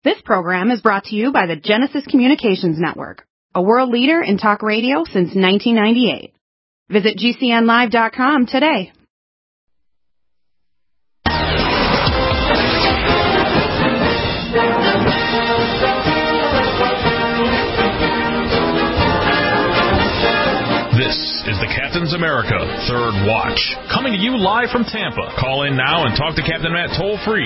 This program is brought to you by the Genesis Communications Network, a world leader in talk radio since 1998. Visit GCNlive.com today. This is the Captain's America Third Watch, coming to you live from Tampa. Call in now and talk to Captain Matt toll-free,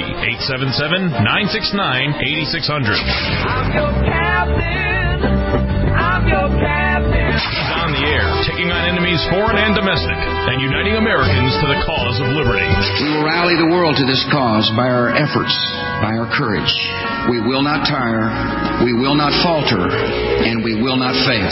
877-969-8600. I'm your captain. I'm your captain. He's on the air, taking on enemies foreign and domestic, and uniting Americans to the cause of liberty. We will rally the world to this cause by our efforts, by our courage. We will not tire, we will not falter, and we will not fail.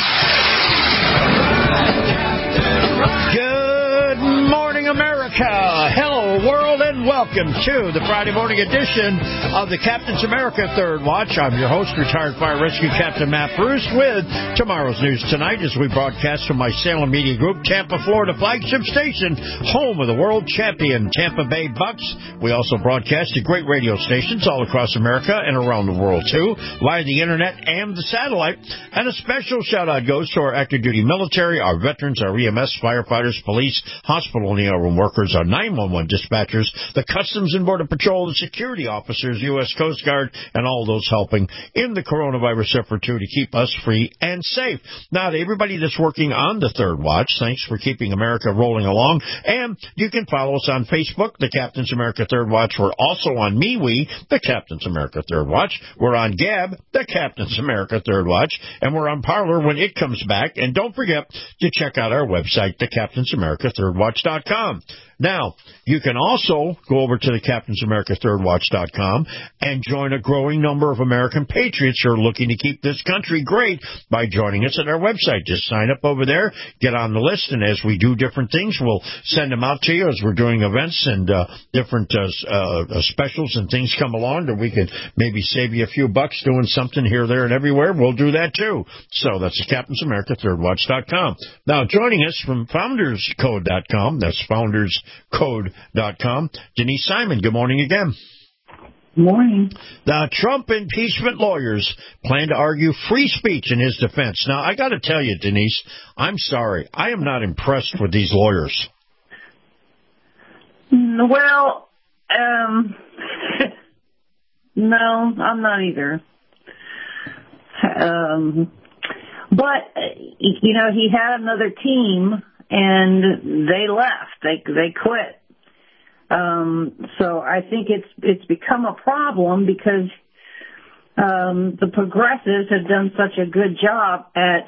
Good morning, America. Hello, world, and welcome to the Friday morning edition of the Captain's America Third Watch. I'm your host, retired fire rescue Captain Matt Bruce, with tomorrow's news tonight as we broadcast from my Salem Media Group, Tampa, Florida flagship station, home of the world champion Tampa Bay Bucks. We also broadcast at great radio stations all across America and around the world, too, via the internet and the satellite. And a special shout-out goes to our active duty military, our veterans, our EMS, firefighters, police, hospital and ER room workers, our 911 dispatchers, the Customs and Border Patrol, the security officers, U.S. Coast Guard, and all those helping in the coronavirus effort, too, to keep us free and safe. Now, to everybody that's working on the Third Watch, thanks for keeping America rolling along. And you can follow us on Facebook, the Captain's America Third Watch. We're also on MeWe, the Captain's America Third Watch. We're on Gab, the Captain's America Third Watch. And we're on Parler when it comes back. And don't forget to check out our website, thecaptainsamericathirdwatch.com. Now, you can also go over to the CaptainsAmericaThirdWatch.com and join a growing number of American patriots who are looking to keep this country great by joining us at our website. Just sign up over there, get on the list, and as we do different things, we'll send them out to you as we're doing events and different specials and things come along that we can maybe save you a few bucks doing something here, there, and everywhere. We'll do that, too. So that's the CaptainsAmericaThirdWatch.com. Now, joining us from FoundersCode.com, that's FoundersCode.com, Denise Simon. Good morning again. Morning. The Trump impeachment lawyers plan to argue free speech in his defense. Now, I got to tell you, Denise, I'm sorry. I am not impressed with these lawyers. Well, no, I'm not either. But, you know, he had another team, and they left. They quit. So I think it's become a problem because the progressives have done such a good job at,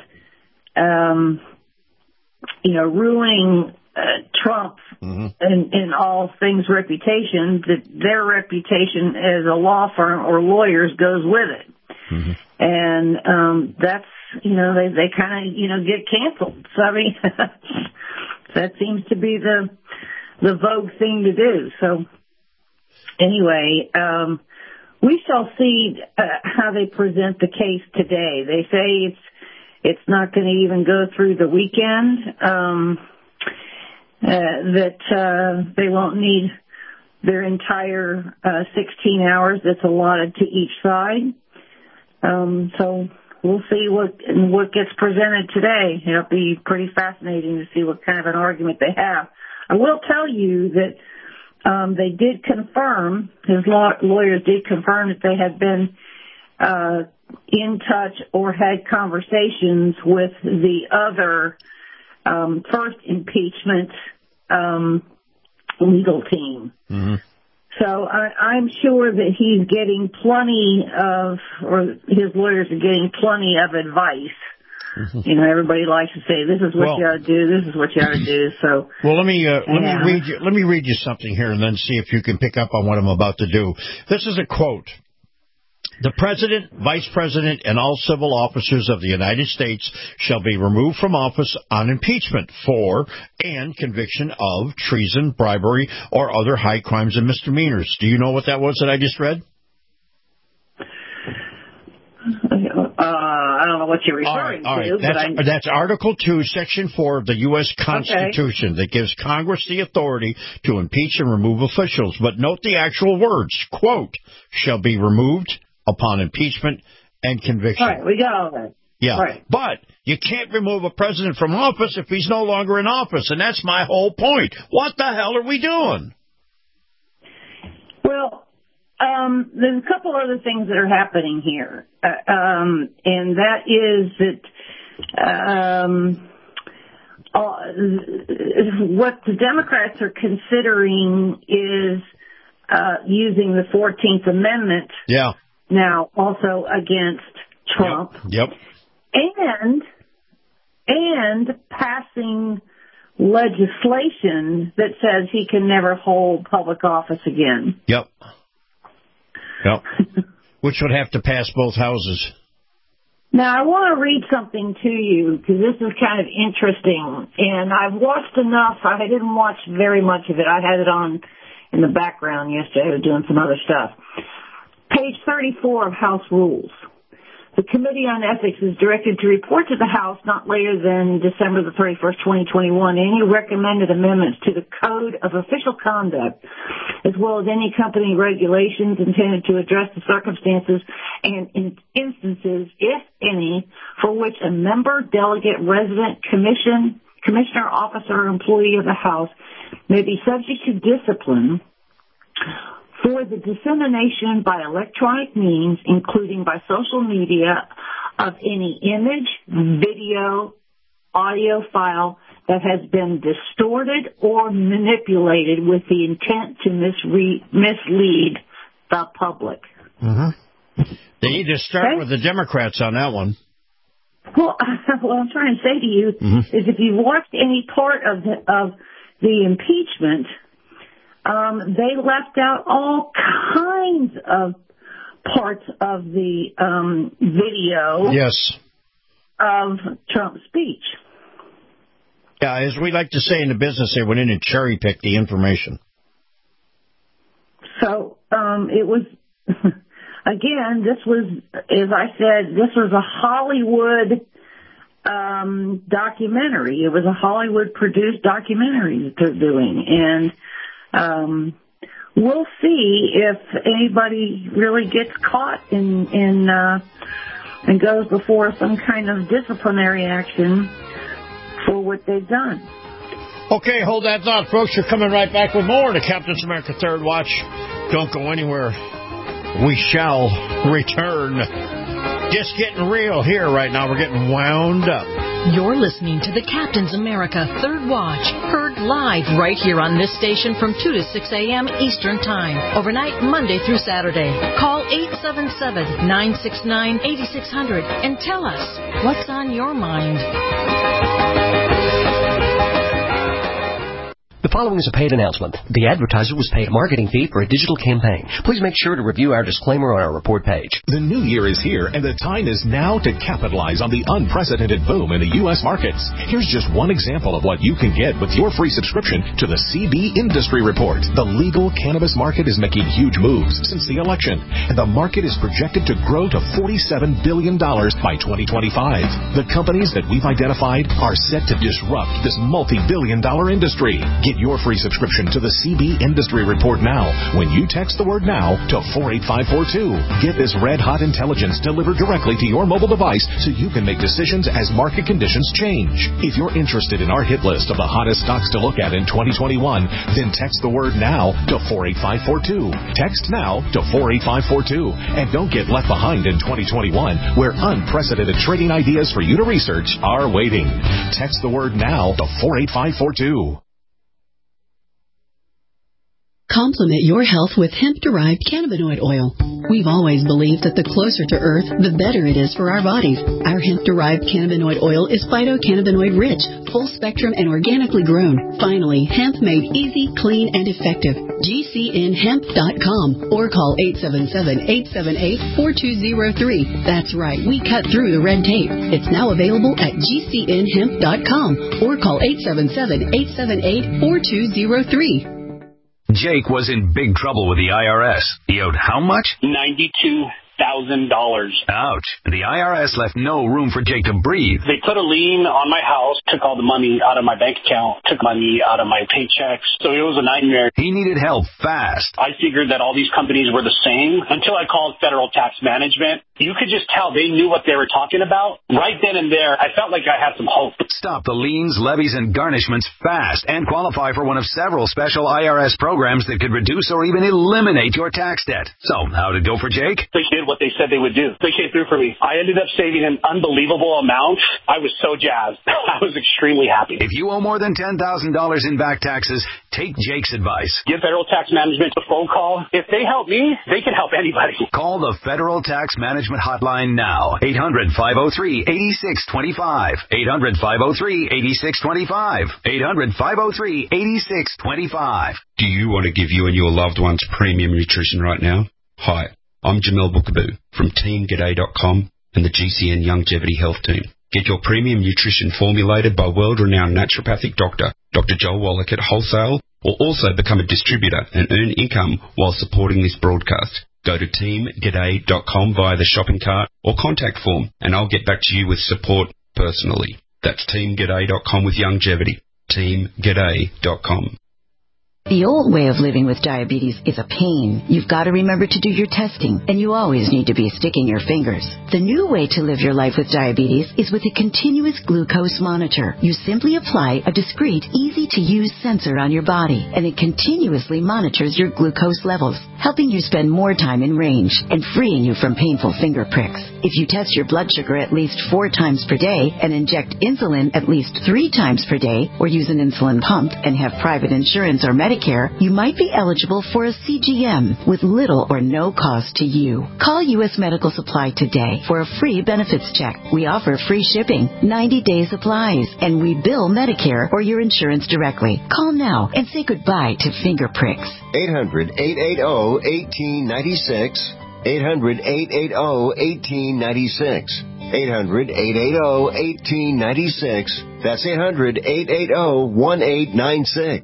ruining Trump in all things reputation, that their reputation as a law firm or lawyers goes with it. Mm-hmm. And that's, they kind of, get canceled. So, I mean, that seems to be the vogue thing to do. So, anyway, we shall see how they present the case today. They say it's not going to even go through the weekend, that they won't need their entire 16 hours that's allotted to each side. So we'll see what gets presented today. It'll be pretty fascinating to see what kind of an argument they have. I will tell you that they did confirm, his lawyers did confirm that they had been in touch or had conversations with the other first impeachment legal team. Mm-hmm. So I'm sure that he's getting or his lawyers are getting plenty of advice. Mm-hmm. Everybody likes to say, this is what you ought to do, this is what you ought to do. So, let me read you something here and then see if you can pick up on what I'm about to do. This is a quote. The President, Vice President, and all civil officers of the United States shall be removed from office on impeachment for and conviction of treason, bribery, or other high crimes and misdemeanors. Do you know what that was that I just read? I don't know what you're referring to. That's Article 2, Section 4 of the U.S. Constitution that gives Congress the authority to impeach and remove officials. But note the actual words, quote, shall be removed upon impeachment and conviction. All right, we got all that. Yeah, right. But you can't remove a president from office if he's no longer in office, and that's my whole point. What the hell are we doing? Well, there's a couple other things that are happening here, and that is that what the Democrats are considering is using the 14th Amendment now also against Trump. Yep. And passing legislation that says he can never hold public office again. Yep. Which would have to pass both houses. Now, I want to read something to you because this is kind of interesting. And I've watched enough. I didn't watch very much of it. I had it on in the background yesterday. I was doing some other stuff. Page 34 of House Rules. The Committee on Ethics is directed to report to the House not later than December the 31st, 2021, any recommended amendments to the Code of Official Conduct, as well as any company regulations intended to address the circumstances and instances, if any, for which a member, delegate, resident, commissioner, officer, or employee of the House may be subject to discipline for the dissemination by electronic means, including by social media, of any image, video, audio file that has been distorted or manipulated with the intent to mislead the public. Mm-hmm. They need to start with the Democrats on that one. Well, what I'm trying to say to you is if you watched any part of the impeachment, they left out all kinds of parts of the video of Trump's speech. Yeah, as we like to say in the business, they went in and cherry-picked the information. So it was, again, this was, as I said, this was a Hollywood documentary. It was a Hollywood-produced documentary that they're doing, and we'll see if anybody really gets caught and goes before some kind of disciplinary action for what they've done. Okay, hold that thought, folks. You're coming right back with more to Captain's America Third Watch. Don't go anywhere. We shall return. Just getting real here right now. We're getting wound up. You're listening to the Captain's America Third Watch, heard live right here on this station from 2 to 6 a.m. Eastern Time, overnight Monday through Saturday. Call 877-969-8600 and tell us what's on your mind. The following is a paid announcement. The advertiser was paid a marketing fee for a digital campaign. Please make sure to review our disclaimer on our report page. The new year is here, and the time is now to capitalize on the unprecedented boom in the U.S. markets. Here's just one example of what you can get with your free subscription to the CB Industry Report. The legal cannabis market is making huge moves since the election, and the market is projected to grow to $47 billion by 2025. The companies that we've identified are set to disrupt this multi-billion-dollar industry. Get your free subscription to the CB Industry Report now when you text the word NOW to 48542. Get this red-hot intelligence delivered directly to your mobile device so you can make decisions as market conditions change. If you're interested in our hit list of the hottest stocks to look at in 2021, then text the word NOW to 48542. Text NOW to 48542. And don't get left behind in 2021 where unprecedented trading ideas for you to research are waiting. Text the word NOW to 48542. Complement your health with hemp-derived cannabinoid oil. We've always believed that the closer to Earth, the better it is for our bodies. Our hemp-derived cannabinoid oil is phytocannabinoid-rich, full-spectrum, and organically grown. Finally, hemp made easy, clean, and effective. GCNhemp.com or call 877-878-4203. That's right, we cut through the red tape. It's now available at GCNhemp.com or call 877-878-4203. Jake was in big trouble with the IRS. He owed how much? $92,000. Ouch. The IRS left no room for Jake to breathe. They put a lien on my house, took all the money out of my bank account, took money out of my paychecks. So it was a nightmare. He needed help fast. I figured that all these companies were the same until I called Federal Tax Management. You could just tell they knew what they were talking about. Right then and there, I felt like I had some hope. Stop the liens, levies, and garnishments fast and qualify for one of several special IRS programs that could reduce or even eliminate your tax debt. So, how'd it go for Jake? They did what they said they would do. They came through for me. I ended up saving an unbelievable amount. I was so jazzed. I was extremely happy. If you owe more than $10,000 in back taxes, take Jake's advice. Give Federal Tax Management a phone call. If they help me, they can help anybody. Call the Federal Tax Management Hotline now. 800-503-8625. 800-503-8625. 800-503-8625. Do you want to give you and your loved ones premium nutrition right now? Hi, I'm Jamel Bookaboo from TeamGaday.com and the GCN Longevity Health Team. Get your premium nutrition formulated by world-renowned naturopathic doctor, Dr. Joel Wallach at wholesale, or also become a distributor and earn income while supporting this broadcast. Go to TeamGaday.com via the shopping cart or contact form, and I'll get back to you with support personally. That's TeamGaday.com with longevity. TeamGaday.com. The old way of living with diabetes is a pain. You've got to remember to do your testing, and you always need to be sticking your fingers. The new way to live your life with diabetes is with a continuous glucose monitor. You simply apply a discreet, easy-to-use sensor on your body, and it continuously monitors your glucose levels, helping you spend more time in range and freeing you from painful finger pricks. If you test your blood sugar at least 4 times per day and inject insulin at least 3 times per day, or use an insulin pump and have private insurance or Medicare, you might be eligible for a CGM with little or no cost to you. Call U.S. Medical Supply today for a free benefits check. We offer free shipping, 90-day supplies, and we bill Medicare or your insurance directly. Call now and say goodbye to finger pricks. 800-880-1896. 800-880-1896. 800-880-1896. That's 800-880-1896.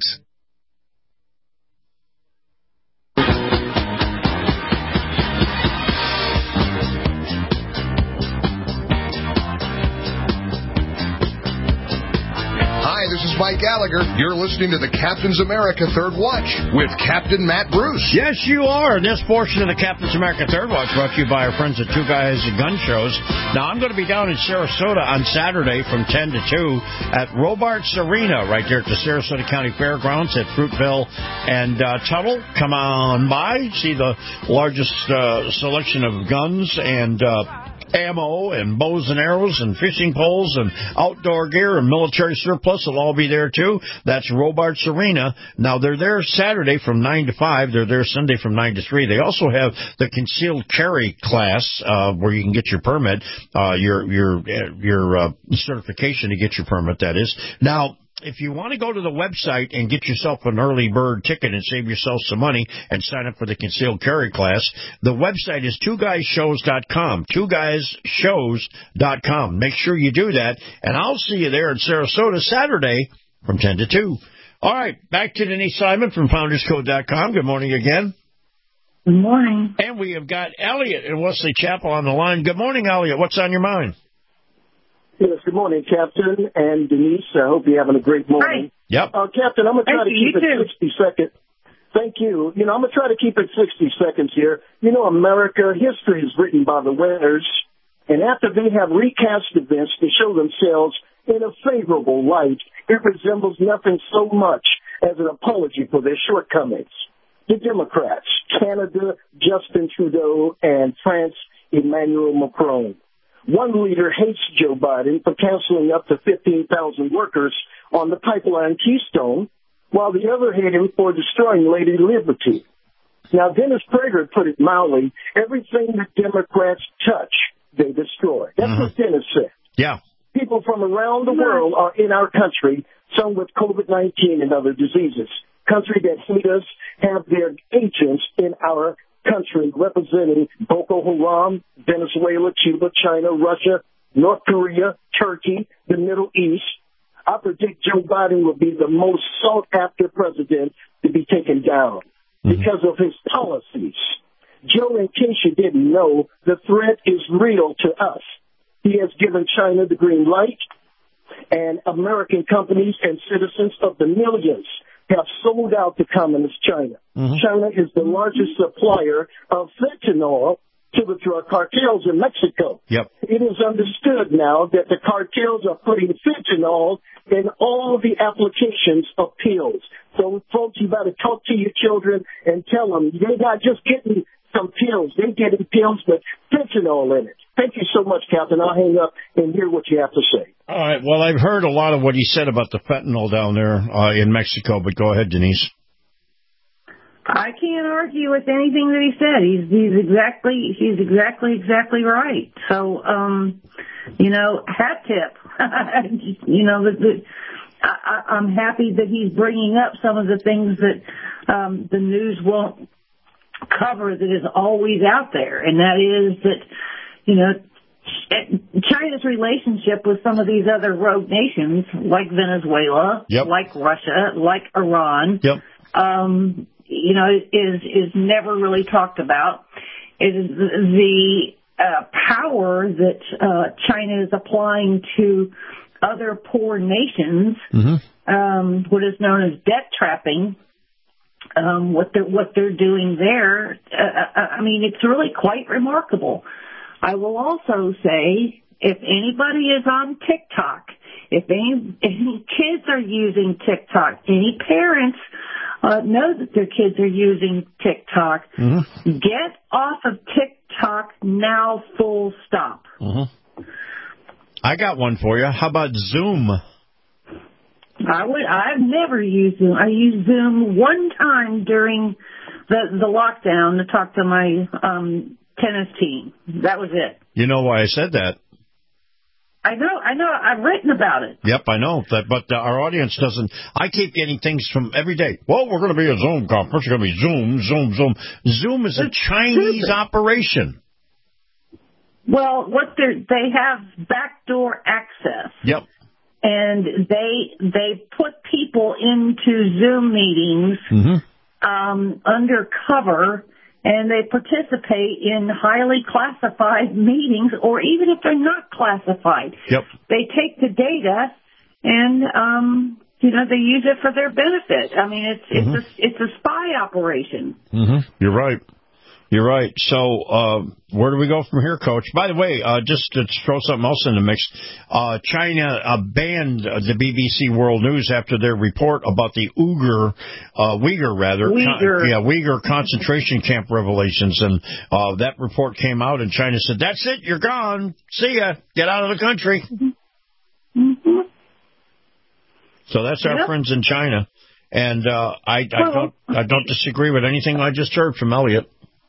This is Mike Gallagher. You're listening to the Captain's America Third Watch with Captain Matt Bruce. Yes, you are. This portion of the Captain's America Third Watch brought to you by our friends at Two Guys and Gun Shows. Now, I'm going to be down in Sarasota on Saturday from 10 to 2 at Robarts Arena, right there at the Sarasota County Fairgrounds at Fruitville and Tuttle. Come on by, see the largest selection of guns and ammo and bows and arrows and fishing poles and outdoor gear and military surplus will all be there too. That's Robarts Arena. Now they're there Saturday from 9 to 5. They're there Sunday from 9 to 3. They also have the concealed carry class where you can get your permit, your certification to get your permit. That is now. If you want to go to the website and get yourself an early bird ticket and save yourself some money and sign up for the concealed carry class, the website is twoguyshows.com, twoguyshows.com. Make sure you do that, and I'll see you there in Sarasota Saturday from 10 to 2. All right, back to Denise Simon from FoundersCode.com. Good morning again. Good morning. And we have got Elliot in Wesley Chapel on the line. Good morning, Elliot. What's on your mind? Yes, good morning, Captain and Denise. I hope you're having a great morning. Yep. Captain, I'm going to try to keep it 60 seconds. Thank you. I'm going to try to keep it 60 seconds here. America, history is written by the winners, and after they have recast events to show themselves in a favorable light, it resembles nothing so much as an apology for their shortcomings. The Democrats, Canada, Justin Trudeau, and France, Emmanuel Macron. One leader hates Joe Biden for canceling up to 15,000 workers on the pipeline Keystone, while the other hate him for destroying Lady Liberty. Now, Dennis Prager put it mildly, everything the Democrats touch, they destroy. That's what Dennis said. Yeah. People from around the world are in our country, some with COVID-19 and other diseases. Country that hate us have their agents in our country representing Boko Haram, Venezuela, Cuba, China, Russia, North Korea, Turkey, the Middle East. I predict Joe Biden will be the most sought-after president to be taken down because of his policies. Joe, in case you didn't know, the threat is real to us. He has given China the green light, and American companies and citizens of the millions have sold out to communist China. Mm-hmm. China is the largest supplier of fentanyl to the drug cartels in Mexico. Yep. It is understood now that the cartels are putting fentanyl in all the applications of pills. So, folks, you got to talk to your children and tell them they're not just getting some pills. They're getting pills with fentanyl in it. Thank you so much, Captain. I'll hang up and hear what you have to say. All right. Well, I've heard a lot of what he said about the fentanyl down there in Mexico, but go ahead, Denise. I can't argue with anything that he said. He's exactly right. So, hat tip. I'm happy that he's bringing up some of the things that the news won't cover that is always out there, and that is that, China's relationship with some of these other rogue nations, like Venezuela, yep. like Russia, like Iran, yep. Is never really talked about. It is the power that China is applying to other poor nations, mm-hmm. What is known as debt trapping. What they're doing there, it's really quite remarkable. I will also say, if anybody is on TikTok, if any kids are using TikTok, any parents know that their kids are using TikTok, mm-hmm. get off of TikTok now, full stop. Mm-hmm. I got one for you. How about Zoom? I've never used Zoom. I used Zoom one time during the lockdown to talk to my tennis team. That was it. You know why I said that? I know. I've written about it. Yep, I know. But our audience doesn't. I keep getting things from every day. Well, we're going to be a Zoom conference. It's going to be Zoom. Zoom is a Chinese operation. Well, they have backdoor access. Yep. And they put people into Zoom meetings mm-hmm. Undercover, and they participate in highly classified meetings, or even if they're not classified. Yep. They take the data and they use it for their benefit. I mean, it's a spy operation. Mm-hmm. You're right. So, where do we go from here, Coach? By the way, just to throw something else in the mix, China banned the BBC World News after their report about the Uyghur concentration camp revelations. And that report came out, and China said, that's it, you're gone. See ya. Get out of the country. Mm-hmm. So that's our friends in China. And I don't disagree with anything I just heard from Elliot.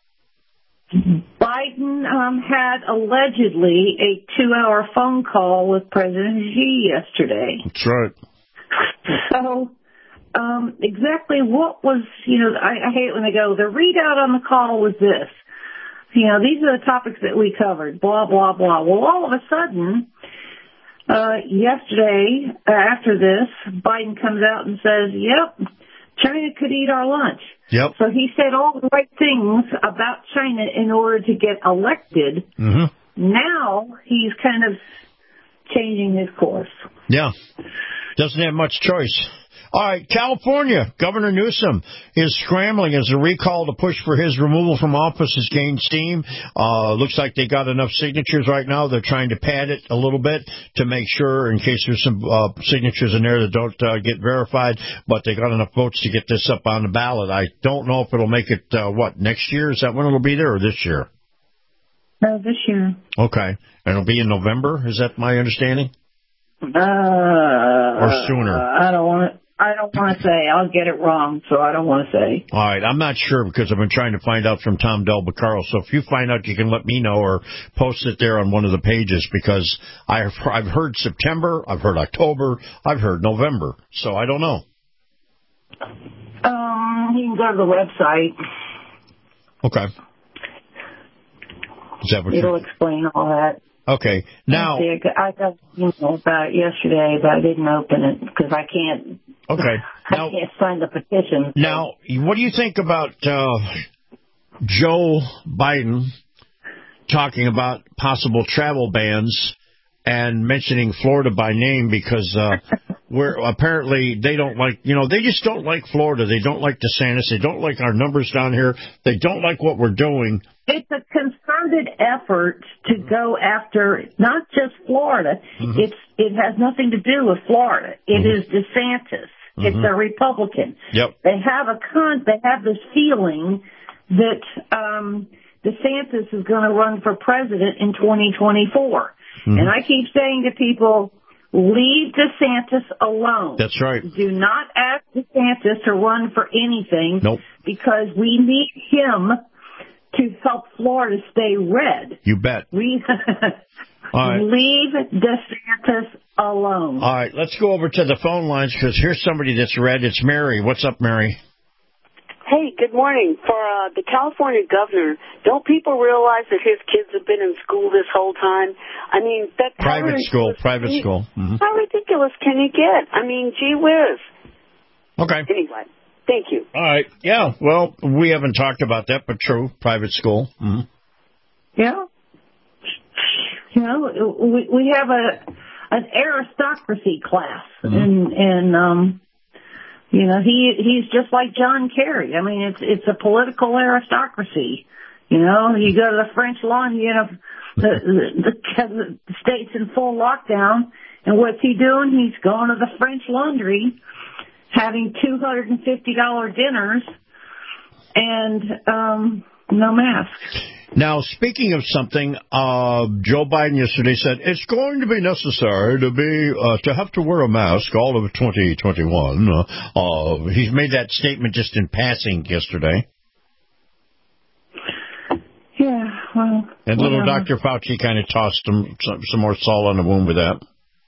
Biden had allegedly a 2-hour phone call with President Xi yesterday. That's right. So, exactly what was, I hate when they go, the readout on the call was this. These are the topics that we covered, blah, blah, blah. Well, all of a sudden, yesterday, after this, Biden comes out and says, yep, China could eat our lunch. Yep. So he said all the right things about China in order to get elected. Mm-hmm. Now he's kind of changing his course. Yeah. Doesn't have much choice. All right, California, Governor Newsom is scrambling as a recall to push for his removal from office has gained steam. Looks like they got enough signatures right now. They're trying to pad it a little bit to make sure, in case there's some signatures in there that don't get verified, but they got enough votes to get this up on the ballot. I don't know if it'll make it, next year? Is that when it'll be there, or this year? No, this year. Okay. And it'll be in November? Is that my understanding? Or sooner? I don't want to say. I'll get it wrong, so I don't want to say. All right. I'm not sure because I've been trying to find out from Tom Del Beccaro. So if you find out, you can let me know or post it there on one of the pages because I've heard September, I've heard October, I've heard November. So I don't know. You can go to the website. Okay. Is that what it'll explain all that. Okay. Now, I got about it yesterday, but I didn't open it because I can't. Okay. Now, I can't sign the petition. Now, what do you think about Joe Biden talking about possible travel bans and mentioning Florida by name because apparently they don't like, they just don't like Florida. They don't like DeSantis. They don't like our numbers down here. They don't like what we're doing. It's a concerted effort to go after not just Florida. Mm-hmm. It has nothing to do with Florida. It is DeSantis. Mm-hmm. It's a Republican. Yep. They have this feeling that DeSantis is going to run for president in 2024. Mm-hmm. And I keep saying to people, leave DeSantis alone. That's right. Do not ask DeSantis to run for anything. Nope. Because we need him to help Florida stay red. You bet. Leave DeSantis alone. All right, let's go over to the phone lines because here's somebody that's red. It's Mary. What's up, Mary? Hey, good morning. For the California governor, don't people realize that his kids have been in school this whole time? I mean, that private school. Mm-hmm. How ridiculous can you get? I mean, gee whiz. Okay. Anyway, thank you. All right. Yeah. Well, we haven't talked about that, but true. Private school. Mm-hmm. Yeah. We have an aristocracy class, mm-hmm. and he's just like John Kerry. I mean, it's a political aristocracy. You go to the French Laundry, the state's in full lockdown, and what's he doing? He's going to the French Laundry, having $250 dinners, and no masks. Now, speaking of something, Joe Biden yesterday said it's going to be necessary to have to wear a mask all of 2021. He's made that statement just in passing yesterday. Yeah, well. And little Dr. Fauci kind of tossed some more salt on the wound with that.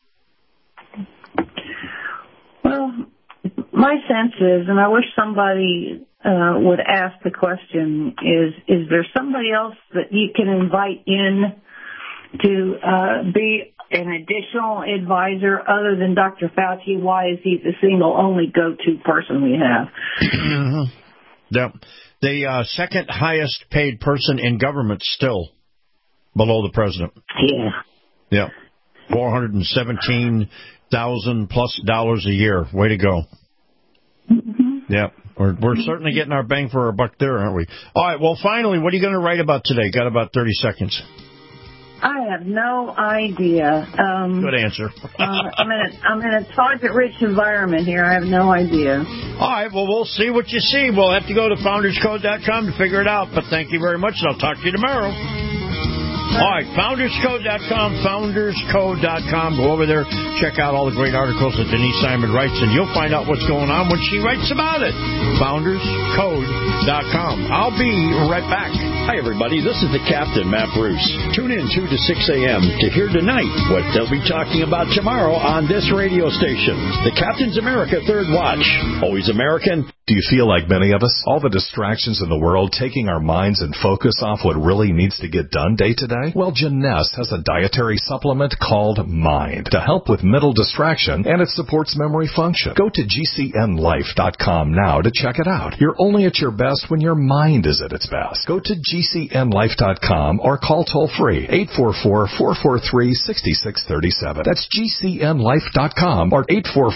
Well, my sense is, and I wish somebody would ask the question, is there somebody else that you can invite in to be an additional advisor other than Dr. Fauci? Why is he the single only go-to person we have? Mm-hmm. Yeah. The second highest paid person in government still below the president. Yeah. Yeah. $417,000 plus a year. Way to go. Mm-hmm. Yeah. We're certainly getting our bang for our buck there, aren't we? All right, well, finally, what are you going to write about today? Got about 30 seconds. I have no idea. Good answer. I'm in a target-rich environment here. I have no idea. All right, well, we'll see what you see. We'll have to go to founderscode.com to figure it out. But thank you very much, and I'll talk to you tomorrow. All right, founderscode.com, founderscode.com. Go over there, check out all the great articles that Denise Simon writes, and you'll find out what's going on when she writes about it. Founderscode.com. I'll be right back. Hi, everybody. This is the Captain, Matt Bruce. Tune in 2 to 6 a.m. to hear tonight what they'll be talking about tomorrow on this radio station. The Captain's America Third Watch. Always American. Do you feel like many of us? All the distractions in the world taking our minds and focus off what really needs to get done day to day? Well, Jeunesse has a dietary supplement called Mind to help with mental distraction, and it supports memory function. Go to GCNlife.com now to check it out. You're only at your best when your mind is at its best. Go to GCNlife.com or call toll-free 844-443-6637. That's GCNlife.com or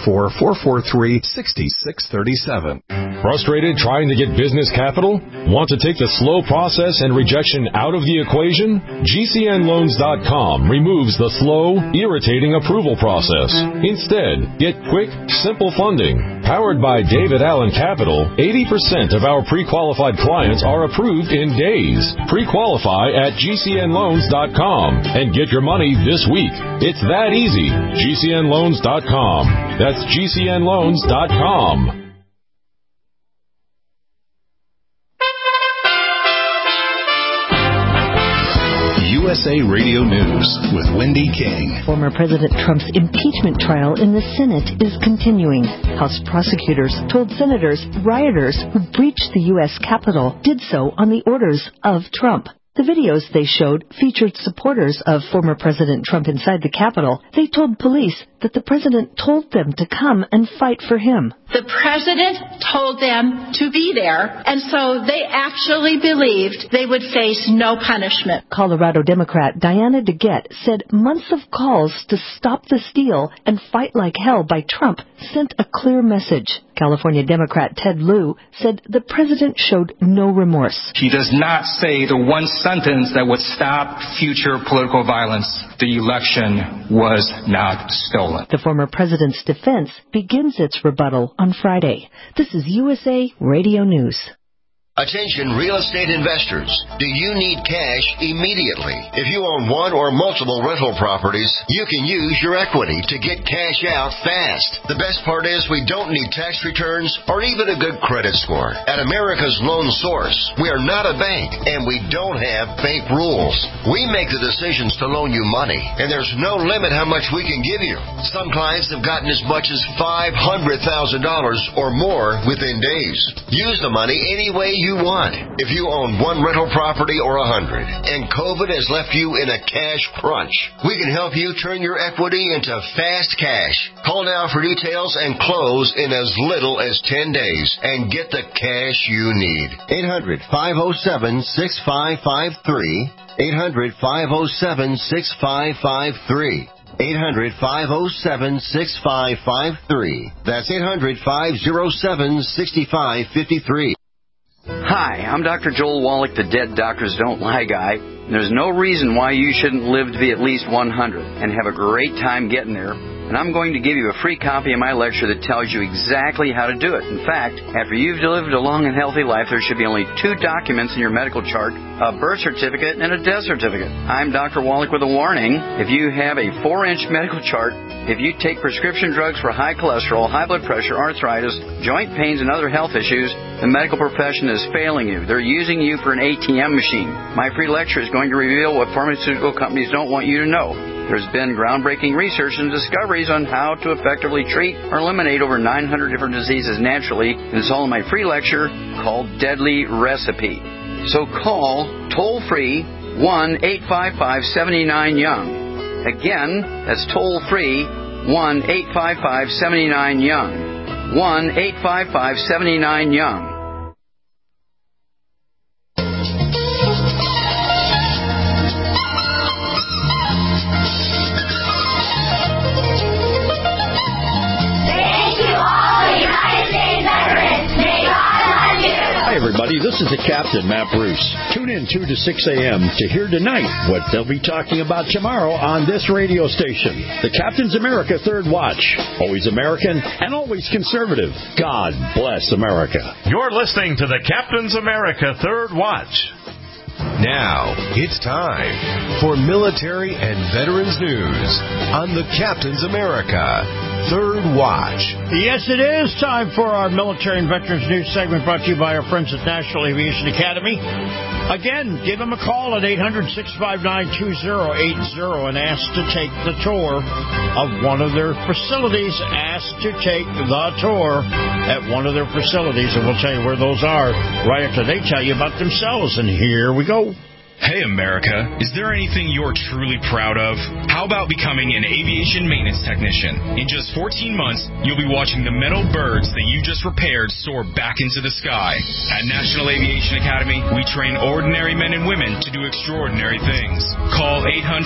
844-443-6637. Frustrated trying to get business capital? Want to take the slow process and rejection out of the equation? GCNloans.com removes the slow, irritating approval process. Instead, get quick, simple funding. Powered by David Allen Capital, 80% of our pre-qualified clients are approved in days. Pre-qualify at GCNloans.com and get your money this week. It's that easy. GCNloans.com. That's GCNloans.com. USA Radio News with Wendy King. Former President Trump's impeachment trial in the Senate is continuing. House prosecutors told senators rioters who breached the U.S. Capitol did so on the orders of Trump. The videos they showed featured supporters of former President Trump inside the Capitol. They told police that the president told them to come and fight for him. The president told them to be there, and so they actually believed they would face no punishment. Colorado Democrat Diana DeGette said months of calls to stop the steal and fight like hell by Trump sent a clear message. California Democrat Ted Lieu said the president showed no remorse. He does not say the one sentence that would stop future political violence. The election was not stolen. The former president's defense begins its rebuttal on Friday. This is USA Radio News. Attention real estate investors. Do you need cash immediately? If you own one or multiple rental properties, you can use your equity to get cash out fast. The best part is we don't need tax returns or even a good credit score. At America's Loan Source, we are not a bank and we don't have bank rules. We make the decisions to loan you money, and there's no limit how much we can give you. Some clients have gotten as much as $500,000 or more within days. Use the money any way you want. If you own one rental property or 100 and COVID has left you in a cash crunch, we can help you turn your equity into fast cash. Call now for details and close in as little as 10 days and get the cash you need. 800-507-6553. 800-507-6553. 800-507-6553. That's 800-507-6553. Hi, I'm Dr. Joel Wallach, the Dead Doctors Don't Lie guy. There's no reason why you shouldn't live to be at least 100 and have a great time getting there. And I'm going to give you a free copy of my lecture that tells you exactly how to do it. In fact, after you've lived a long and healthy life, there should be only 2 documents in your medical chart, a birth certificate and a death certificate. I'm Dr. Wallach with a warning. If you have a 4-inch medical chart, if you take prescription drugs for high cholesterol, high blood pressure, arthritis, joint pains, and other health issues, the medical profession is failing you. They're using you for an ATM machine. My free lecture is going to reveal what pharmaceutical companies don't want you to know. There's been groundbreaking research and discoveries on how to effectively treat or eliminate over 900 different diseases naturally, and it's all in my free lecture called Deadly Recipe. So call toll-free 1-855-79-YOUNG. Again, that's toll-free 1-855-79-YOUNG. 1-855-79-YOUNG. Hi, everybody. This is the Captain, Matt Bruce. Tune in 2 to 6 a.m. to hear tonight what they'll be talking about tomorrow on this radio station. The Captain's America Third Watch. Always American and always conservative. God bless America. You're listening to the Captain's America Third Watch. Now, it's time for military and veterans news on the Captain's America Third Watch. Yes, it is time for our military and veterans news segment brought to you by our friends at National Aviation Academy. Again, give them a call at 800-659-2080 and ask to take the tour of one of their facilities. Ask to take the tour at one of their facilities, and we'll tell you where those are right after they tell you about themselves. And here we go. Hey, America, is there anything you're truly proud of? How about becoming an aviation maintenance technician? In just 14 months, you'll be watching the metal birds that you just repaired soar back into the sky. At National Aviation Academy, we train ordinary men and women to do extraordinary things. Call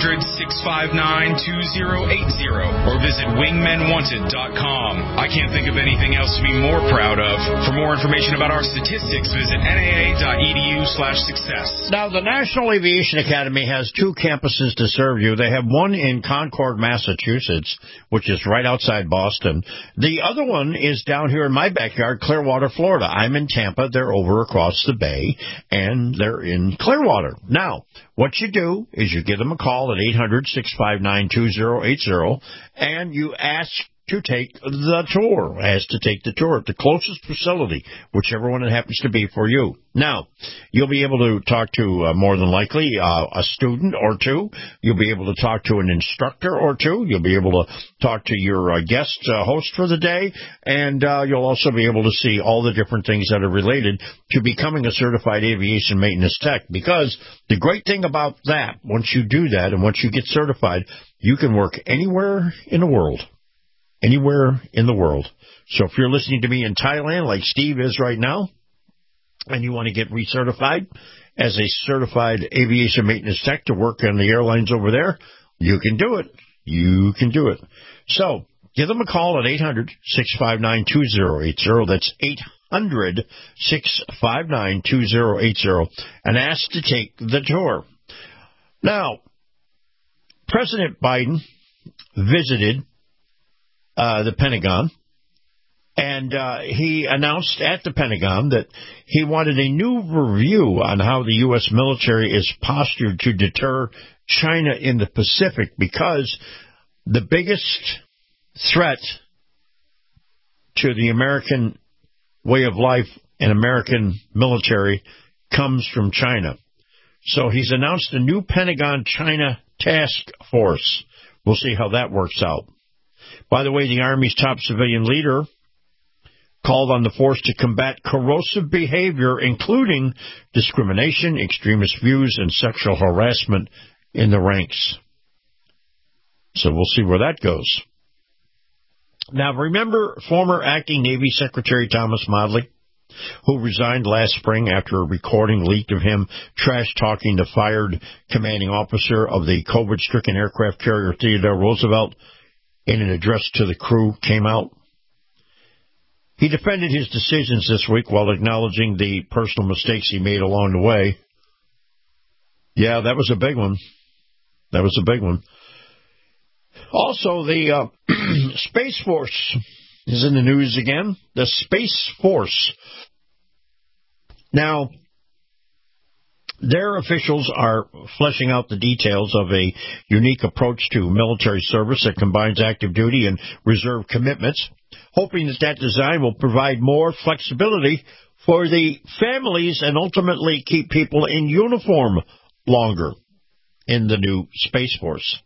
800-659-2080 or visit wingmenwanted.com. I can't think of anything else to be more proud of. For more information about our statistics, visit naa.edu/success. Now, the National Aviation Academy has 2 campuses to serve you. They have one in Concord, Massachusetts, which is right outside Boston. The other one is down here in my backyard, Clearwater, Florida. I'm in Tampa. They're over across the bay, and they're in Clearwater. Now, what you do is you give them a call at 800-659-2080, and you ask to take the tour, ask to take the tour at the closest facility, whichever one it happens to be for you. Now, you'll be able to talk to, more than likely, a student or 2. You'll be able to talk to an instructor or 2. You'll be able to talk to your guest host for the day, and you'll also be able to see all the different things that are related to becoming a certified aviation maintenance tech, because the great thing about that, once you do that and once you get certified, you can work anywhere in the world. anywhere in the world. So if you're listening to me in Thailand, like Steve is right now, and you want to get recertified as a certified aviation maintenance tech to work on the airlines over there, you can do it. You can do it. So give them a call at 800-659-2080. That's 800-659-2080, and ask to take the tour. Now, President Biden visited the Pentagon, and he announced at the Pentagon that he wanted a new review on how the U.S. military is postured to deter China in the Pacific, because the biggest threat to the American way of life and American military comes from China. So he's announced a new Pentagon-China task force. We'll see how that works out. By the way, the Army's top civilian leader called on the force to combat corrosive behavior, including discrimination, extremist views, and sexual harassment in the ranks. So we'll see where that goes. Now, remember former acting Navy Secretary Thomas Modly, who resigned last spring after a recording leaked of him trash-talking the fired commanding officer of the COVID-stricken aircraft carrier Theodore Roosevelt in an address to the crew came out? He defended his decisions this week while acknowledging the personal mistakes he made along the way. Yeah, that was a big one. That was a big one. Also, the Space Force is in the news again. The Space Force. Now, their officials are fleshing out the details of a unique approach to military service that combines active duty and reserve commitments, hoping that design will provide more flexibility for the families and ultimately keep people in uniform longer in the new Space Force.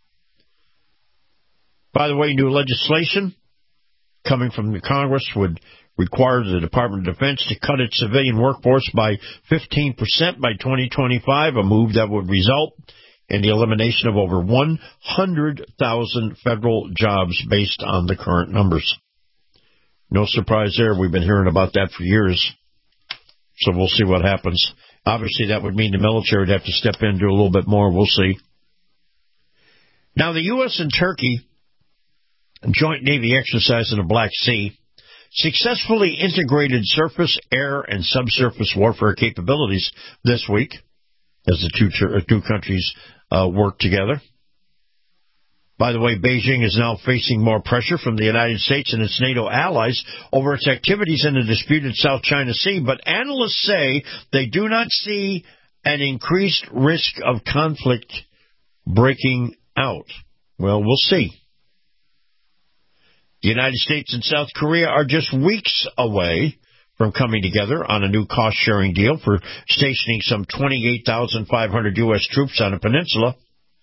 By the way, new legislation coming from the Congress would require the Department of Defense to cut its civilian workforce by 15% by 2025, a move that would result in the elimination of over 100,000 federal jobs based on the current numbers. No surprise there. We've been hearing about that for years. So we'll see what happens. Obviously, that would mean the military would have to step in and do a little bit more. We'll see. Now, the U.S. and Turkey joint Navy exercise in the Black Sea successfully integrated surface, air, and subsurface warfare capabilities this week as the two countries work together. By the way, Beijing is now facing more pressure from the United States and its NATO allies over its activities in the disputed South China Sea, but analysts say they do not see an increased risk of conflict breaking out. Well, we'll see. The United States and South Korea are just weeks away from coming together on a new cost-sharing deal for stationing some 28,500 U.S. troops on a peninsula.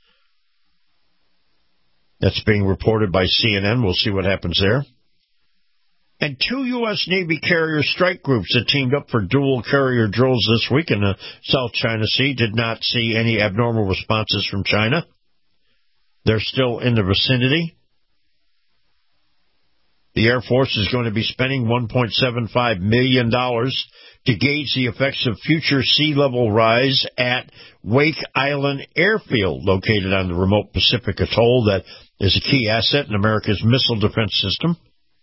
That's being reported by CNN. We'll see what happens there. And 2 U.S. Navy carrier strike groups that teamed up for dual carrier drills this week in the South China Sea did not see any abnormal responses from China. They're still in the vicinity. The Air Force is going to be spending $1.75 million to gauge the effects of future sea level rise at Wake Island Airfield, located on the remote Pacific atoll that is a key asset in America's missile defense system.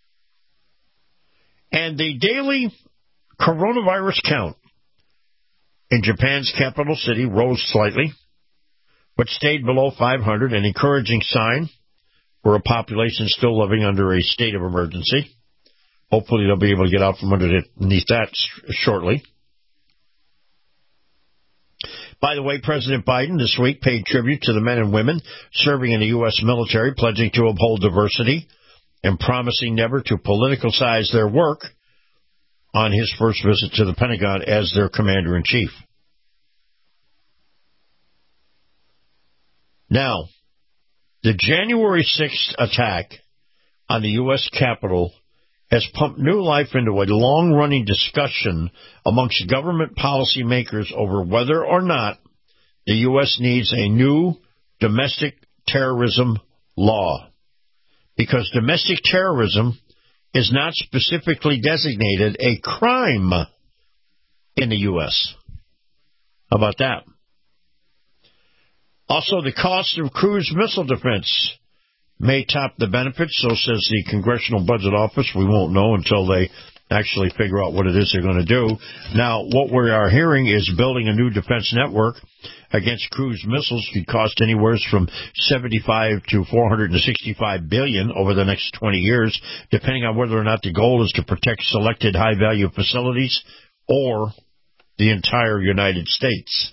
And the daily coronavirus count in Japan's capital city rose slightly, but stayed below 500, an encouraging sign for a population still living under a state of emergency. Hopefully they'll be able to get out from underneath that shortly. By the way, President Biden this week paid tribute to the men and women serving in the U.S. military, pledging to uphold diversity and promising never to politicize their work on his first visit to the Pentagon as their commander-in-chief. Now, the January 6th attack on the U.S. Capitol has pumped new life into a long-running discussion amongst government policymakers over whether or not the U.S. needs a new domestic terrorism law. because domestic terrorism is not specifically designated a crime in the U.S. How about that? Also, the cost of cruise missile defense may top the benefits, so says the Congressional Budget Office. We won't know until they actually figure out what it is they're going to do. Now, what we are hearing is building a new defense network against cruise missiles could cost anywhere from $75 to $465 billion over the next 20 years, depending on whether or not the goal is to protect selected high-value facilities or the entire United States.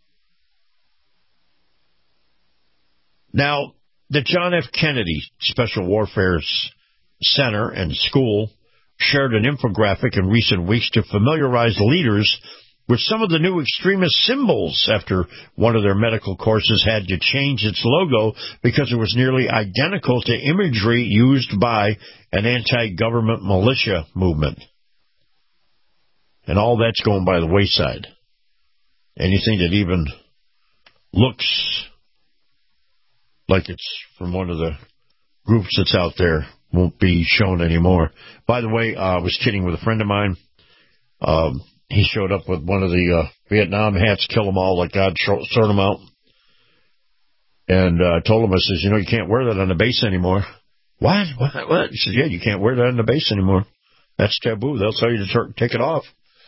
Now, the John F. Kennedy Special Warfare Center and School shared an infographic in recent weeks to familiarize leaders with some of the new extremist symbols after one of their medical courses had to change its logo because it was nearly identical to imagery used by an anti-government militia movement. And all that's going by the wayside. Anything that even looks like it's from one of the groups that's out there won't be shown anymore. By the way, I was kidding with a friend of mine. He showed up with one of the Vietnam hats, kill them all, like God sort them out. And I told him, I says, you can't wear that on the base anymore. What? He says, yeah, you can't wear that on the base anymore. That's taboo. They'll tell you to take it off.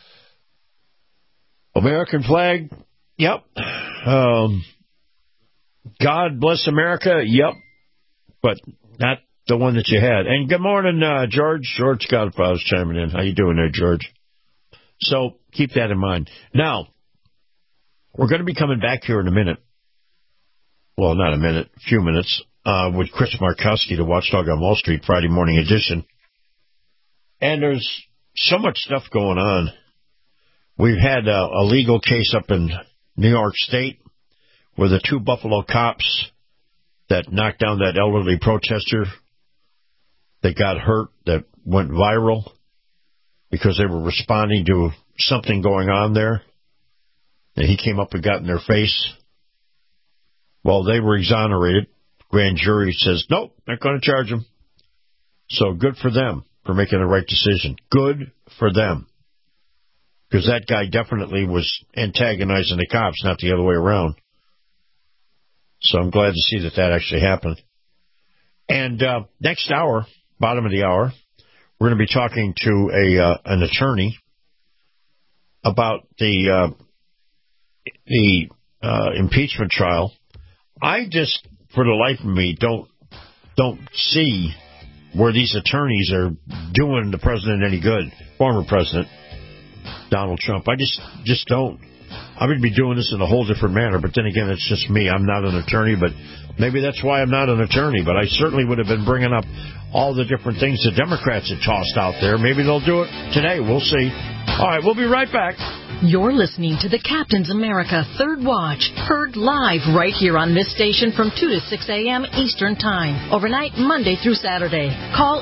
American flag, yep. God bless America, yep. But not the one that you had. And good morning, George. George Godfather's chiming in. How you doing there, George? So keep that in mind. Now, we're going to be coming back here in a minute. Well, not a minute, a few minutes, with Chris Markowski, the Watchdog on Wall Street, Friday morning edition. And there's so much stuff going on. We've had a legal case up in New York State where the two Buffalo cops that knocked down that elderly protester that got hurt, that went viral because they were responding to something going on there, and he came up and got in their face. Well, they were exonerated. Grand jury says, nope, not going to charge them. So good for them for making the right decision. Good for them. Because that guy definitely was antagonizing the cops, not the other way around. So I'm glad to see that actually happened. And next hour, bottom of the hour, we're going to be talking to an attorney about the impeachment trial. I just, for the life of me, don't see where these attorneys are doing the president any good, former president Donald Trump. I just don't. I would be doing this in a whole different manner, but then again, it's just me. I'm not an attorney, but maybe that's why I'm not an attorney. But I certainly would have been bringing up all the different things the Democrats had tossed out there. Maybe they'll do it today. We'll see. All right, we'll be right back. You're listening to the Captain's America Third Watch, heard live right here on this station from 2 to 6 a.m. Eastern Time, overnight Monday through Saturday. Call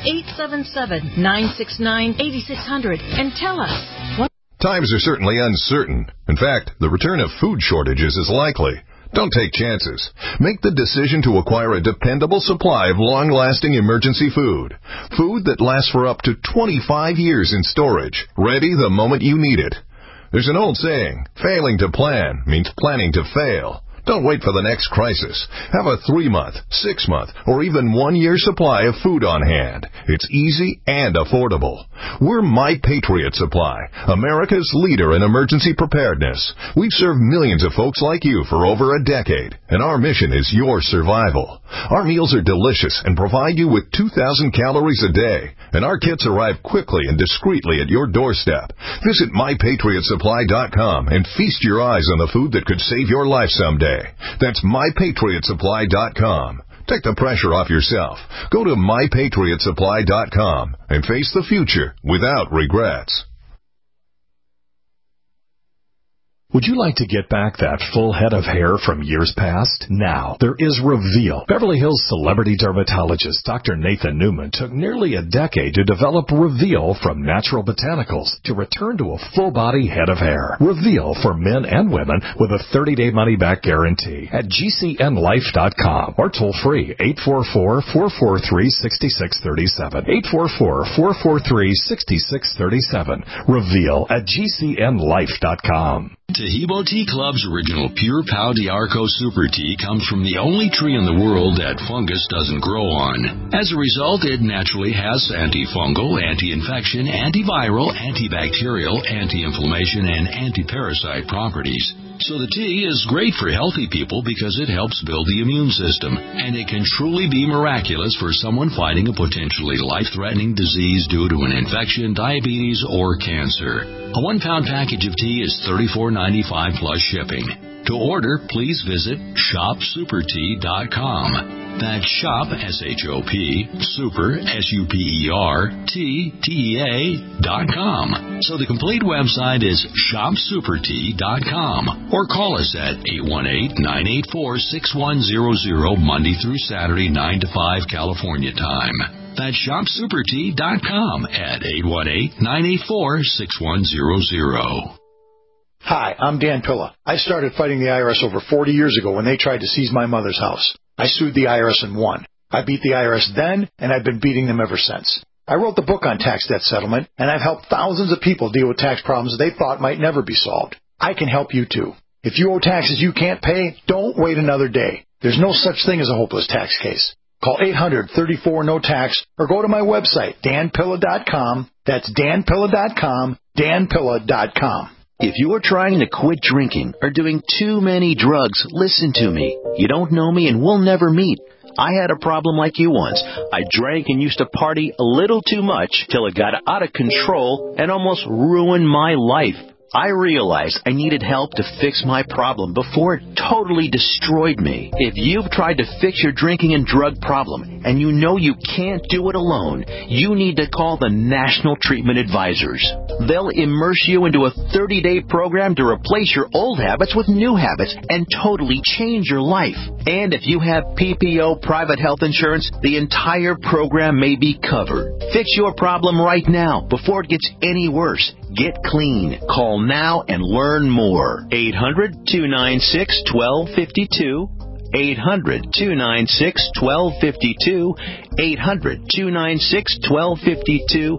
877-969-8600 and tell us what. Times are certainly uncertain. In fact, the return of food shortages is likely. Don't take chances. Make the decision to acquire a dependable supply of long-lasting emergency food. Food that lasts for up to 25 years in storage, ready the moment you need it. There's an old saying, failing to plan means planning to fail. Don't wait for the next crisis. Have a 3-month, 6-month, or even 1-year supply of food on hand. It's easy and affordable. We're My Patriot Supply, America's leader in emergency preparedness. We've served millions of folks like you for over a decade, and our mission is your survival. Our meals are delicious and provide you with 2,000 calories a day, and our kits arrive quickly and discreetly at your doorstep. Visit MyPatriotSupply.com and feast your eyes on the food that could save your life someday. That's MyPatriotSupply.com. Take the pressure off yourself. Go to MyPatriotSupply.com and face the future without regrets. Would you like to get back that full head of hair from years past? Now, there is Reveal. Beverly Hills celebrity dermatologist Dr. Nathan Newman took nearly a decade to develop Reveal from natural botanicals to return to a full-body head of hair. Reveal for men and women with a 30-day money-back guarantee at GCNlife.com or toll-free 844-443-6637. 844-443-6637. Reveal at GCNlife.com. Tahibo Tea Club's original Pure Pau d'Arco Super Tea comes from the only tree in the world that fungus doesn't grow on. As a result, it naturally has antifungal, anti-infection, antiviral, antibacterial, anti-inflammation, and anti-parasite properties. So the tea is great for healthy people because it helps build the immune system, and it can truly be miraculous for someone fighting a potentially life-threatening disease due to an infection, diabetes, or cancer. A 1-pound package of tea is $34.95 plus shipping. To order, please visit shopsupertea.com. That's shop, S-H-O-P, super, SUPERTEA.com. So the complete website is shopsupertea.com. Or call us at 818-984-6100 Monday through Saturday, 9 to 5 California time. That's shopsupertea.com at 818-984-6100. Hi, I'm Dan Pilla. I started fighting the IRS over 40 years ago when they tried to seize my mother's house. I sued the IRS and won. I beat the IRS then, and I've been beating them ever since. I wrote the book on tax debt settlement, and I've helped thousands of people deal with tax problems they thought might never be solved. I can help you too. If you owe taxes you can't pay, don't wait another day. There's no such thing as a hopeless tax case. Call 800-34-NO-TAX or go to my website, danpilla.com. That's danpilla.com, danpilla.com. If you are trying to quit drinking or doing too many drugs, listen to me. You don't know me and we'll never meet. I had a problem like you once. I drank and used to party a little too much till it got out of control and almost ruined my life. I realized I needed help to fix my problem before it totally destroyed me. If you've tried to fix your drinking and drug problem and you know you can't do it alone, you need to call the National Treatment Advisors. They'll immerse you into a 30-day program to replace your old habits with new habits and totally change your life. And if you have PPO private health insurance, the entire program may be covered. Fix your problem right now before it gets any worse. Get clean. Call now and learn more. 800-296-1252. 800-296-1252. 800-296-1252.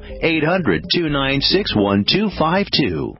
800-296-1252.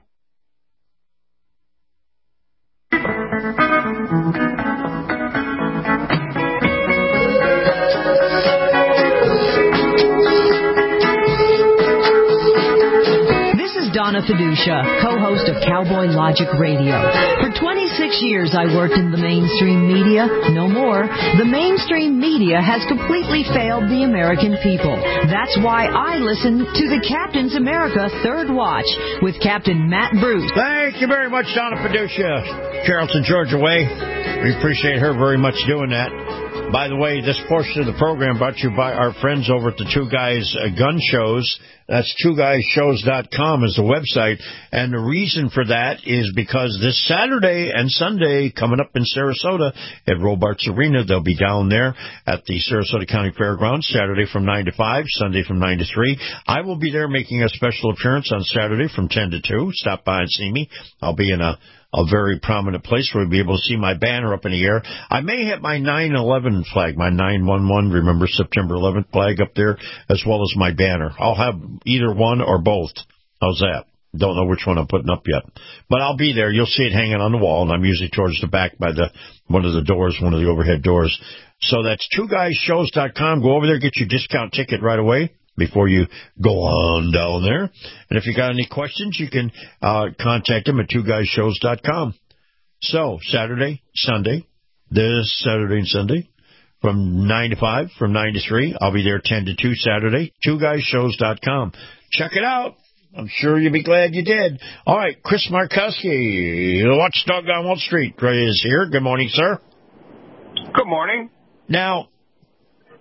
Donna Fiducia, co-host of Cowboy Logic Radio. For 26 years, I worked in the mainstream media. No more. The mainstream media has completely failed the American people. That's why I listen to the Captain's America Third Watch with Captain Matt Bruce. Thank you very much, Donna Fiducia. Carrollton, Georgia way. We appreciate her very much doing that. By the way, this portion of the program brought to you by our friends over at the Two Guys Gun Shows. That's twoguyshows.com is the website. And the reason for that is because this Saturday and Sunday coming up in Sarasota at Robarts Arena, they'll be down there at the Sarasota County Fairgrounds, Saturday from 9 to 5, Sunday from 9 to 3. I will be there making a special appearance on Saturday from 10 to 2. Stop by and see me. I'll be in a very prominent place where you'll be able to see my banner up in the air. I may have my 9/11 flag, my 9/11, remember September 11th flag up there, as well as my banner. I'll have either one or both. How's that? Don't know which one I'm putting up yet. But I'll be there. You'll see it hanging on the wall, and I'm usually towards the back by one of the overhead doors. So that's twoguyshows.com. Go over there, get your discount ticket right away before you go on down there. And if you got any questions, you can contact them at twoguyshows.com. So, Saturday, Sunday, this Saturday and Sunday, from 9 to 5, from 9 to 3. I'll be there 10 to 2 Saturday, twoguyshows.com. Check it out. I'm sure you'll be glad you did. All right, Chris Markowski, the watchdog on Wall Street, is here. Good morning, sir. Good morning. Now,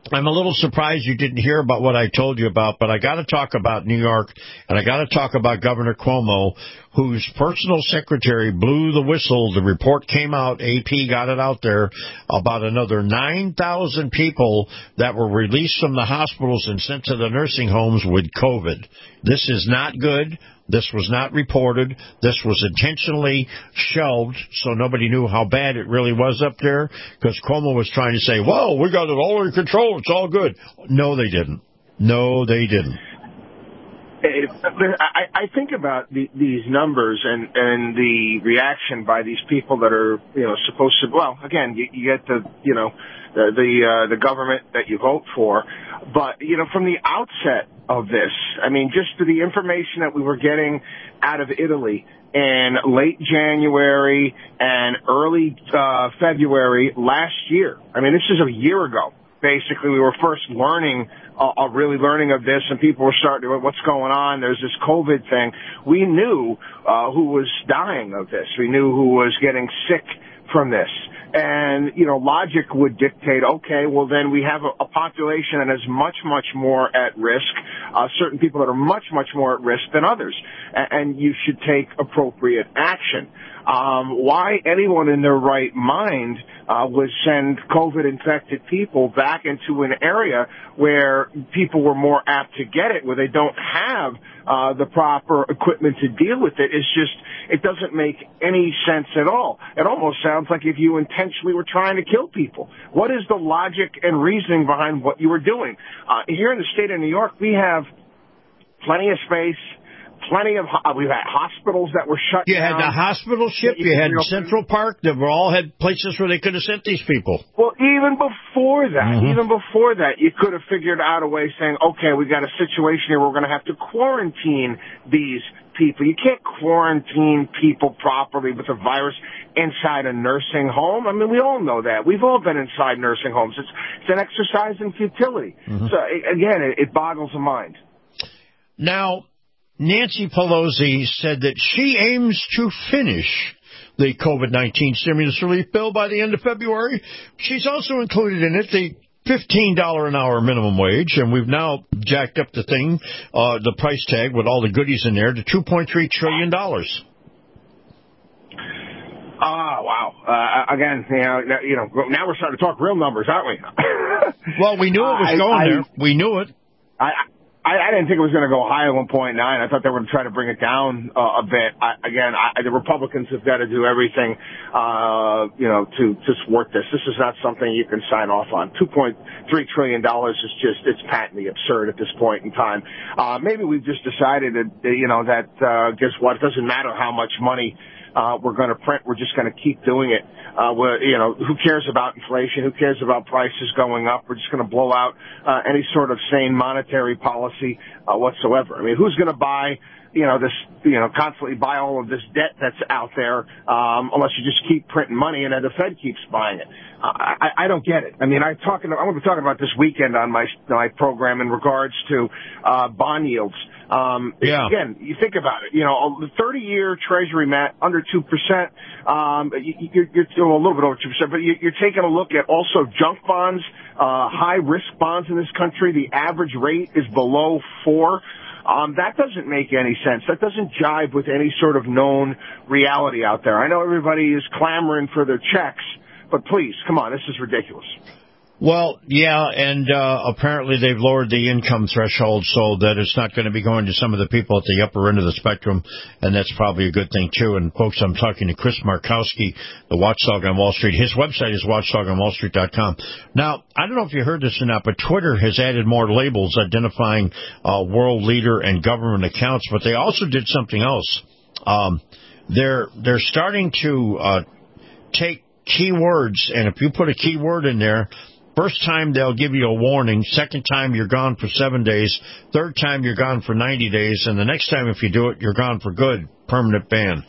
I'm a little surprised you didn't hear about what I told you about, but I got to talk about New York, and I got to talk about Governor Cuomo, whose personal secretary blew the whistle. The report came out, AP got it out there, about another 9,000 people that were released from the hospitals and sent to the nursing homes with COVID. This is not good. This was not reported. This was intentionally shelved so nobody knew how bad it really was up there, because Cuomo was trying to say, whoa, we got it all under control. It's all good. No, they didn't. No, they didn't. I think about these numbers and the reaction by these people that are, supposed to, well, again, you get the government that you vote for. But, from the outset of this, I mean, just the information that we were getting out of Italy in late January and early February last year. I mean, this is a year ago. Basically, we were first really learning of this, and people were starting to, what's going on? There's this COVID thing. We knew who was dying of this. We knew who was getting sick from this. And, logic would dictate, okay, well, then we have a population that is much, much more at risk, certain people that are much, much more at risk than others, and you should take appropriate action. Why anyone in their right mind would send COVID-infected people back into an area where people were more apt to get it, where they don't have the proper equipment to deal with it, it doesn't make any sense at all. It almost sounds like if you intentionally were trying to kill people. What is the logic and reasoning behind what you were doing? Here in the state of New York, we have plenty of space. We've had hospitals that were shut down. You had the hospital ship. You had Central Park. They all had places where they could have sent these people. Well, even before that, you could have figured out a way saying, okay, we got a situation here where we're going to have to quarantine these people. You can't quarantine people properly with a virus inside a nursing home. I mean, we all know that. We've all been inside nursing homes. It's an exercise in futility. So, again, it boggles the mind. Now, Nancy Pelosi said that she aims to finish the COVID-19 stimulus relief bill by the end of February. She's also included in it the $15 an hour minimum wage, and we've now jacked up the thing, the price tag with all the goodies in there, to $2.3 trillion. Wow. Again, now we're starting to talk real numbers, aren't we? Well, we knew it was going there. We knew it. I didn't think it was going to go higher than 1.9. I thought they were going to try to bring it down a bit. The Republicans have got to do everything, to support this. This is not something you can sign off on. $2.3 trillion is it's patently absurd at this point in time. Maybe we've just decided that, guess what? It doesn't matter how much money we're going to print. We're just going to keep doing it. Who cares about inflation? Who cares about prices going up? We're just going to blow out any sort of sane monetary policy whatsoever. I mean, who's going to buy, constantly buy all of this debt that's out there unless you just keep printing money and then the Fed keeps buying it? I don't get it. I mean, I'm going to be talking about this weekend on my program in regards to bond yields. Again, you think about it. The 30-year Treasury, Matt, under 2%. You're a little bit over 2%, but you're taking a look at also junk bonds, high-risk bonds in this country. The average rate is below 4%. That doesn't make any sense. That doesn't jive with any sort of known reality out there. I know everybody is clamoring for their checks, but please, come on, this is ridiculous. Well, yeah, and apparently they've lowered the income threshold so that it's not going to be going to some of the people at the upper end of the spectrum, and that's probably a good thing, too. And, folks, I'm talking to Chris Markowski, the Watchdog on Wall Street. His website is watchdogonwallstreet.com. Now, I don't know if you heard this or not, but Twitter has added more labels identifying world leader and government accounts, but they also did something else. They're starting to take keywords, and if you put a keyword in there, first time, they'll give you a warning. Second time, you're gone for 7 days. Third time, you're gone for 90 days. And the next time, if you do it, you're gone for good. Permanent ban.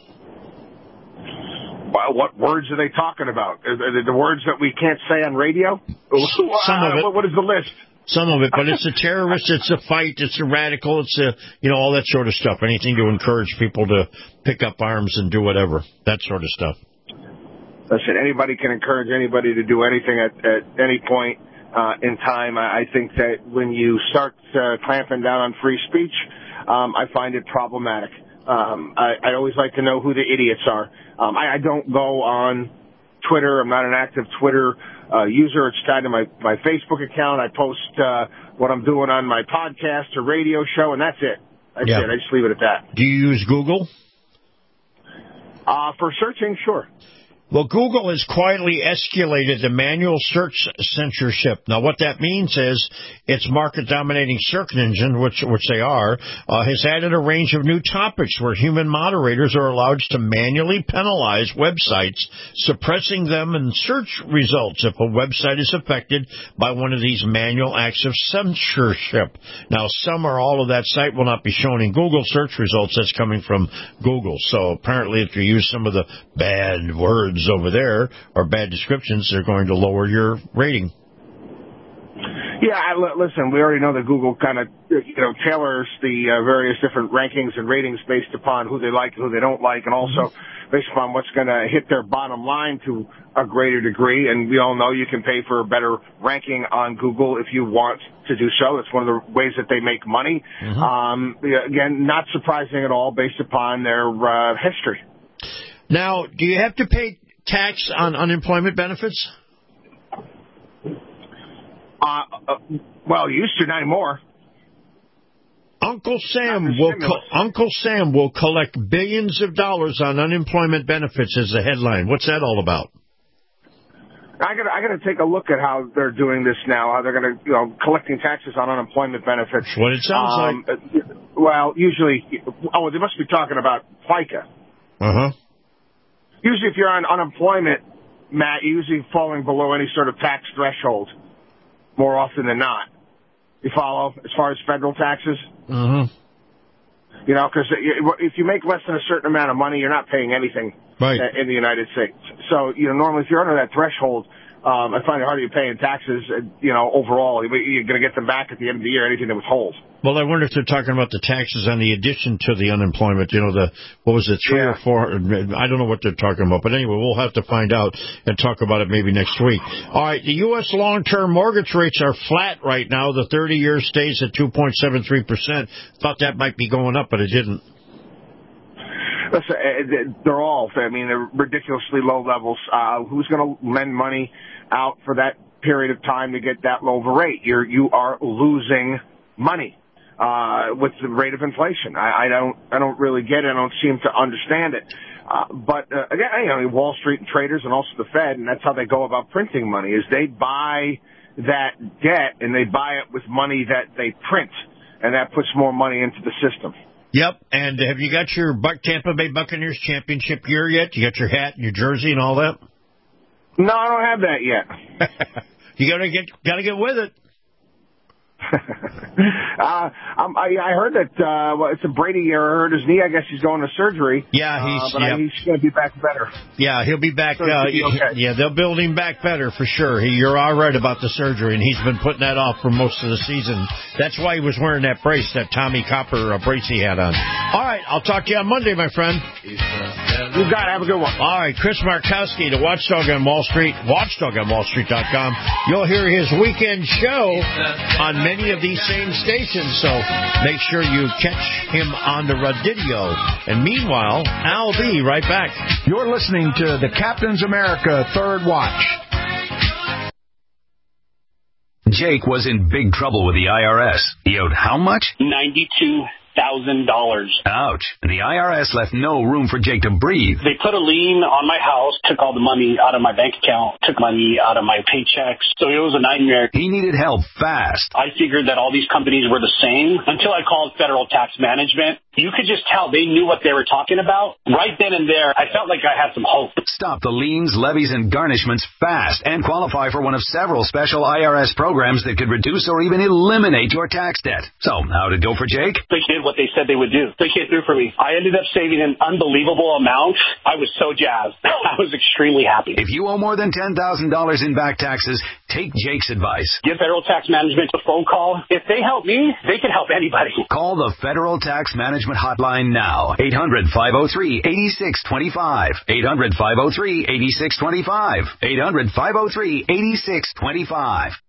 Well, what words are they talking about? Are they the words that we can't say on radio? Some of it. What is the list? Some of it, but it's a terrorist, it's a fight, it's a radical, it's all that sort of stuff. Anything to encourage people to pick up arms and do whatever. That sort of stuff. Listen, anybody can encourage anybody to do anything at any point in time. I think that when you start clamping down on free speech, I find it problematic. I always like to know who the idiots are. I don't go on Twitter. I'm not an active Twitter user. It's tied to my Facebook account. I post what I'm doing on my podcast or radio show, and that's it. That's it. I just leave it at that. Do you use Google? For searching, sure. Well, Google has quietly escalated the manual search censorship. Now, what that means is its market-dominating search engine, which they are, has added a range of new topics where human moderators are allowed to manually penalize websites, suppressing them in search results if a website is affected by one of these manual acts of censorship. Now, some or all of that site will not be shown in Google search results. That's coming from Google. So apparently, if you use some of the bad words over there or bad descriptions, they're going to lower your rating. Yeah, listen, we already know that Google kind of, tailors the various different rankings and ratings based upon who they like and who they don't like, and also based upon what's going to hit their bottom line to a greater degree. And we all know you can pay for a better ranking on Google if you want to do so. That's one of the ways that they make money. Again, not surprising at all based upon their history. Now, do you have to pay tax on unemployment benefits? Well, used to, not anymore. Uncle Sam will collect billions of dollars on unemployment benefits is the headline. What's that all about? I got to take a look at how they're doing this now. How they're going to, collecting taxes on unemployment benefits. That's what it sounds like. Well, usually, they must be talking about FICA. Usually, if you're on unemployment, Matt, you're usually falling below any sort of tax threshold more often than not. You follow? As far as federal taxes? Because if you make less than a certain amount of money, you're not paying anything in the United States. So, normally if you're under that threshold, I find it harder you're paying taxes, overall. You're going to get them back at the end of the year, anything that was whole. Well, I wonder if they're talking about the taxes on the addition to the unemployment, 3 or 4, I don't know what they're talking about. But anyway, we'll have to find out and talk about it maybe next week. All right, the U.S. long-term mortgage rates are flat right now. The 30-year stays at 2.73%. Thought that might be going up, but it didn't. Listen, they're all, they're ridiculously low levels. Who's going to lend money out for that period of time to get that low of a rate? You are losing money with the rate of inflation. I don't really get it. I don't seem to understand it. But again, Wall Street and traders and also the Fed, and that's how they go about printing money, is they buy that debt and they buy it with money that they print, and that puts more money into the system. Yep, and have you got your Tampa Bay Buccaneers championship gear yet? You got your hat and your jersey and all that? No, I don't have that yet. You gotta get with it. I heard that it's a Brady hurt his knee. I guess he's going to surgery. Yeah, he's going to be back better. Yeah, he'll be back. Okay. Yeah, they'll build him back better for sure. You're all right about the surgery, and he's been putting that off for most of the season. That's why he was wearing that brace, that Tommy Copper brace he had on. All right, I'll talk to you on Monday, my friend. You got it. Have a good one. All right, Chris Markowski, the Watchdog on Wall Street, watchdogonwallstreet.com. You'll hear his weekend show on many of these same stations, so make sure you catch him on the Radidio. And meanwhile, I'll be right back. You're listening to the Captain's America Third Watch. Jake was in big trouble with the IRS. He owed how much? $92,000. Ouch. And the IRS left no room for Jake to breathe. They put a lien on my house, took all the money out of my bank account, took money out of my paychecks. So it was a nightmare. He needed help fast. I figured that all these companies were the same until I called Federal Tax Management. You could just tell they knew what they were talking about. Right then and there, I felt like I had some hope. Stop the liens, levies, and garnishments fast and qualify for one of several special IRS programs that could reduce or even eliminate your tax debt. So, how'd it go for Jake? They did what they said they would do. They came through for me. I ended up saving an unbelievable amount. I was so jazzed. I was extremely happy. If you owe more than $10,000 in back taxes, take Jake's advice. Give Federal Tax Management a phone call. If they help me, they can help anybody. Call the Federal Tax Management Hotline now. 800-503-8625. 800-503-8625. 800-503-8625.